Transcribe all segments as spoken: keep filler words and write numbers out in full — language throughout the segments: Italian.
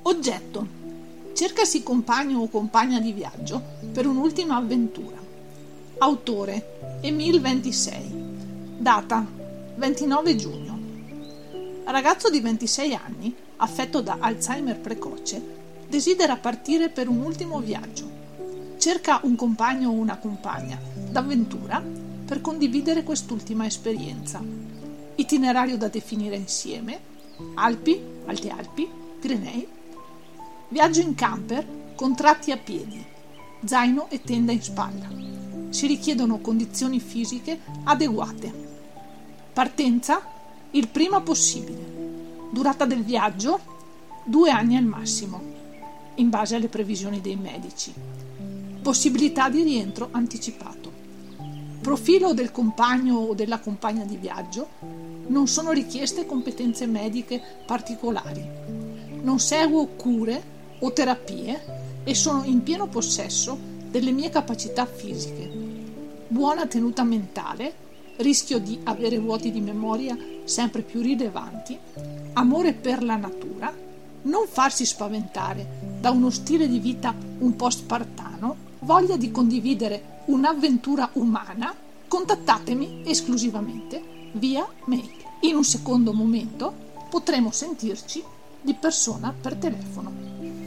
Oggetto: cercasi compagno o compagna di viaggio per un'ultima avventura. Autore: Emil ventisei. Data: ventinove giugno. Ragazzo di ventisei anni, affetto da Alzheimer precoce, desidera partire per un ultimo viaggio. Cerca un compagno o una compagna d'avventura per condividere quest'ultima esperienza. Itinerario da definire insieme: Alpi, Alte Alpi, Pirenei. Viaggio in camper con tratti a piedi, zaino e tenda in spalla. Si richiedono condizioni fisiche adeguate. Partenza: il prima possibile. Durata del viaggio: due anni al massimo, in base alle previsioni dei medici. Possibilità di rientro anticipato. Profilo del compagno o della compagna di viaggio: non sono richieste competenze mediche particolari. Non seguo cure o terapie e sono in pieno possesso delle mie capacità fisiche. Buona tenuta mentale, rischio di avere vuoti di memoria sempre più rilevanti, amore per la natura, non farsi spaventare da uno stile di vita un po' spartano, voglia di condividere un'avventura umana. Contattatemi esclusivamente via mail. In un secondo momento potremo sentirci di persona per telefono.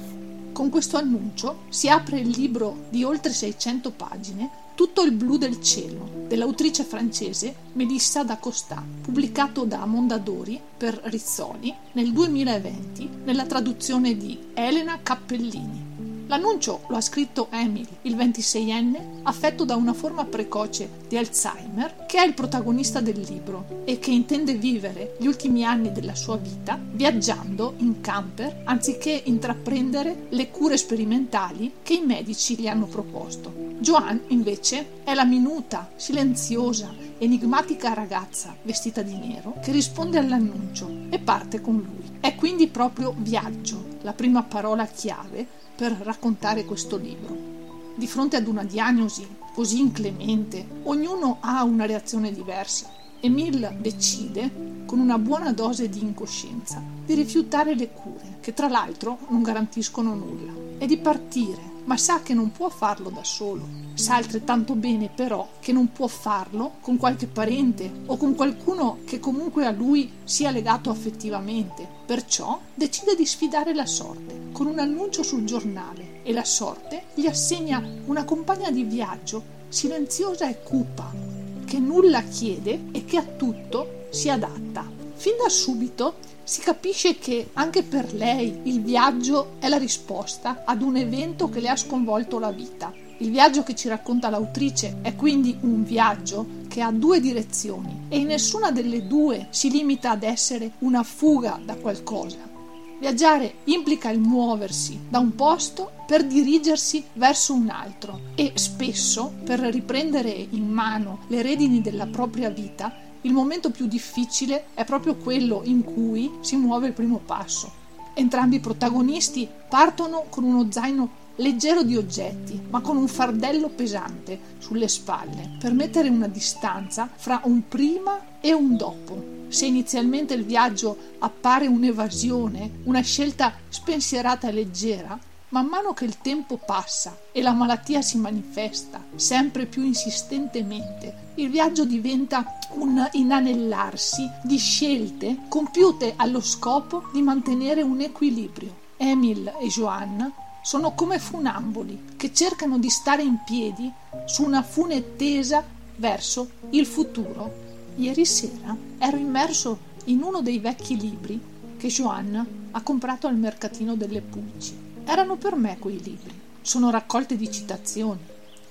Con questo annuncio si apre il libro di oltre seicento pagine Tutto il blu del cielo, dell'autrice francese Mélissa d'Acosta, pubblicato da Mondadori per Rizzoli nel duemilaventi nella traduzione di Elena Cappellini. L'annuncio lo ha scritto Emil, il ventiseienne, affetto da una forma precoce di Alzheimer, che è il protagonista del libro e che intende vivere gli ultimi anni della sua vita viaggiando in camper anziché intraprendere le cure sperimentali che i medici gli hanno proposto. Joanne, invece, è la minuta, silenziosa, enigmatica ragazza vestita di nero che risponde all'annuncio e parte con lui. È quindi proprio viaggio la prima parola chiave per raccontare questo libro. Di fronte ad una diagnosi così inclemente, ognuno ha una reazione diversa. Emil decide, con una buona dose di incoscienza, di rifiutare le cure, che tra l'altro non garantiscono nulla, e di partire, ma sa che non può farlo da solo. Sa altrettanto bene però che non può farlo con qualche parente o con qualcuno che comunque a lui sia legato affettivamente. Perciò decide di sfidare la sorte con un annuncio sul giornale e la sorte gli assegna una compagna di viaggio silenziosa e cupa, che nulla chiede e che a tutto si adatta. Fin da subito si capisce che anche per lei il viaggio è la risposta ad un evento che le ha sconvolto la vita. Il viaggio che ci racconta l'autrice è quindi un viaggio che ha due direzioni e in nessuna delle due si limita ad essere una fuga da qualcosa. Viaggiare implica il muoversi da un posto per dirigersi verso un altro e spesso, per riprendere in mano le redini della propria vita, il momento più difficile è proprio quello in cui si muove il primo passo. Entrambi i protagonisti partono con uno zaino leggero di oggetti, ma con un fardello pesante sulle spalle, per mettere una distanza fra un prima e un dopo. Se inizialmente il viaggio appare un'evasione, una scelta spensierata e leggera, man mano che il tempo passa e la malattia si manifesta sempre più insistentemente, il viaggio diventa un inanellarsi di scelte compiute allo scopo di mantenere un equilibrio. Emil e Joanne sono come funamboli che cercano di stare in piedi su una fune tesa verso il futuro. Ieri sera ero immerso in uno dei vecchi libri che Joanne ha comprato al mercatino delle Pulci. Erano per me quei libri, sono raccolte di citazioni.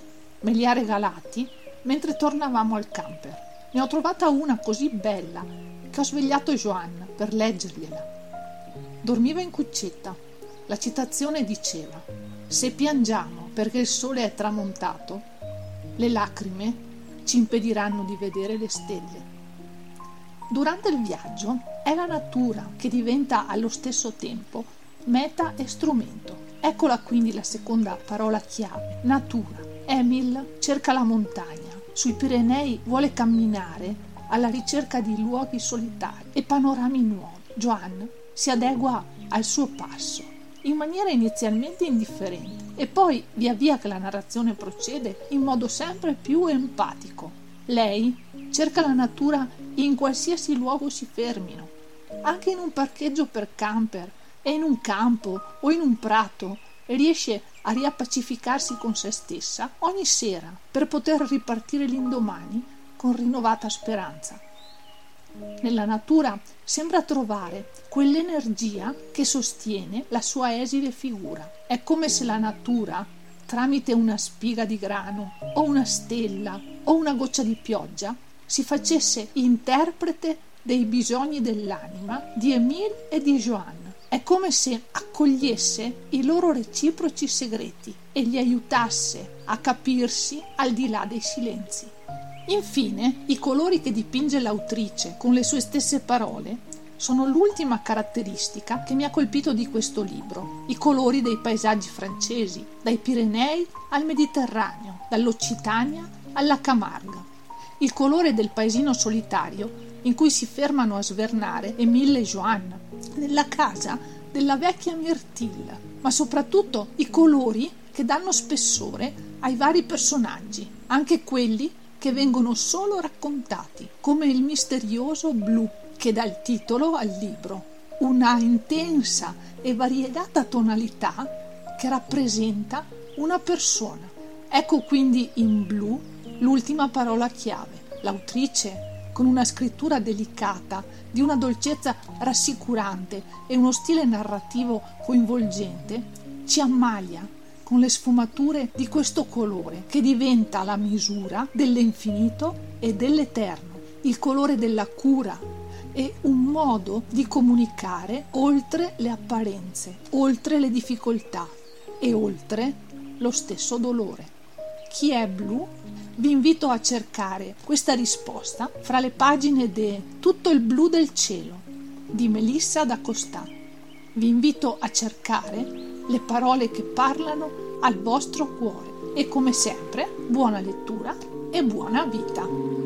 Me li ha regalati mentre tornavamo al camper. Ne ho trovata una così bella che ho svegliato Joanne per leggergliela. Dormiva in cuccetta. La citazione diceva: se piangiamo perché il sole è tramontato, le lacrime ci impediranno di vedere le stelle. Durante il viaggio è la natura che diventa allo stesso tempo meta e strumento. Eccola quindi la seconda parola chiave: natura. Emil cerca la montagna. Sui Pirenei vuole camminare alla ricerca di luoghi solitari e panorami nuovi. Joanne si adegua al suo passo. in maniera inizialmente indifferente e poi, via via che la narrazione procede, in modo sempre più empatico. Lei cerca la natura in qualsiasi luogo si fermino, anche in un parcheggio per camper e in un campo o in un prato, e riesce a riappacificarsi con se stessa ogni sera per poter ripartire l'indomani con rinnovata speranza. Nella natura sembra trovare quell'energia che sostiene la sua esile figura. È come se la natura, tramite una spiga di grano o una stella o una goccia di pioggia, si facesse interprete dei bisogni dell'anima di Émile e di Joanne. È come se accogliesse i loro reciproci segreti e li aiutasse a capirsi al di là dei silenzi. Infine, i colori che dipinge l'autrice con le sue stesse parole sono l'ultima caratteristica che mi ha colpito di questo libro. I colori dei paesaggi francesi, dai Pirenei al Mediterraneo, dall'Occitania alla Camargue. Il colore del paesino solitario in cui si fermano a svernare Émile e Joanne, nella casa della vecchia Myrtille, ma soprattutto i colori che danno spessore ai vari personaggi, anche quelli che vengono solo raccontati, come il misterioso blu che dà il titolo al libro, una intensa e variegata tonalità che rappresenta una persona. Ecco quindi in blu l'ultima parola chiave. L'autrice, con una scrittura delicata, di una dolcezza rassicurante e uno stile narrativo coinvolgente, ci ammaglia con le sfumature di questo colore che diventa la misura dell'infinito e dell'eterno, il colore della cura e un modo di comunicare oltre le apparenze, oltre le difficoltà e oltre lo stesso dolore. Chi è blu? Vi invito a cercare questa risposta fra le pagine di Tutto il blu del cielo di Melissa d'Acosta. Vi invito a cercare le parole che parlano al vostro cuore e, come sempre, buona lettura e buona vita.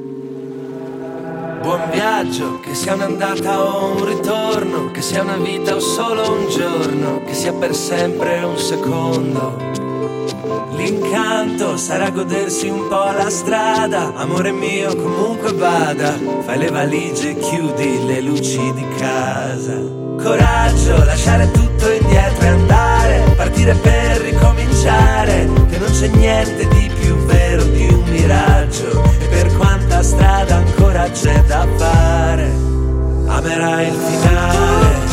Buon viaggio, che sia un'andata o un ritorno, che sia una vita o solo un giorno, che sia per sempre un secondo. L'incanto sarà godersi un po' la strada, amore mio comunque vada, fai le valigie e chiudi le luci di casa. Coraggio, lasciare tutto indietro e andare, partire per ricominciare, che non c'è niente di più vero di un miraggio, e per quanta strada ancora c'è da fare, amerai il finale.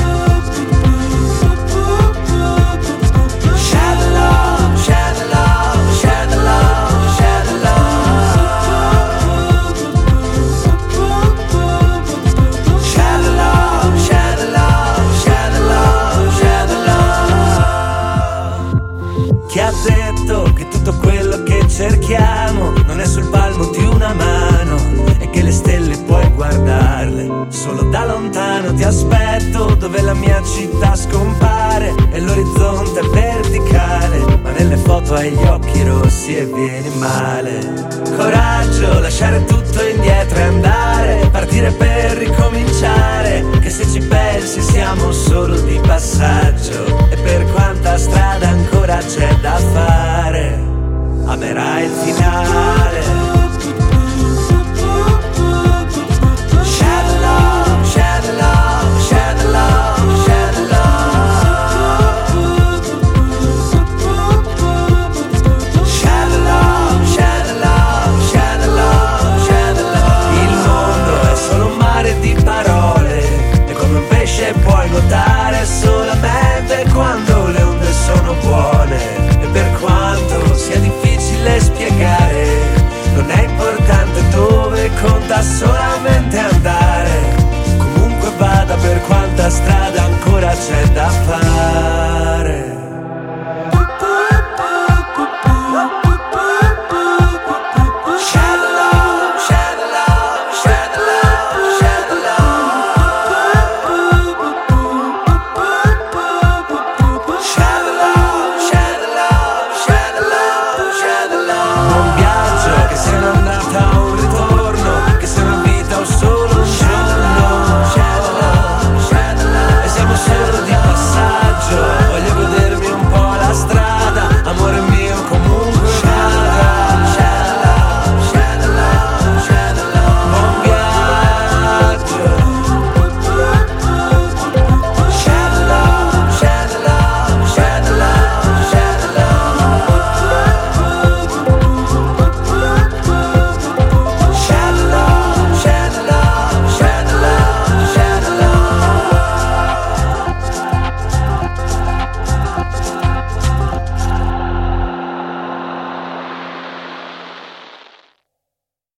Cerchiamo non è sul palmo di una mano e che le stelle puoi guardarle solo da lontano. Ti aspetto dove la mia città scompare e l'orizzonte è verticale, ma nelle foto hai gli occhi rossi e vieni male. Coraggio, lasciare tutto indietro e andare, partire per ricominciare, che se ci pensi siamo solo di passaggio, e per quanta strada ancora c'è da fare, amerai il finale. Share love, share love, share love, share love. Share love, share love, share love, share love. Il mondo è solo un mare di parole e come un pesce puoi nuotare solamente quando le onde sono buone. E per quanto sia difficile spiegare, non è importante dove, conta solamente andare. Comunque vada, per quanta strada ancora c'è da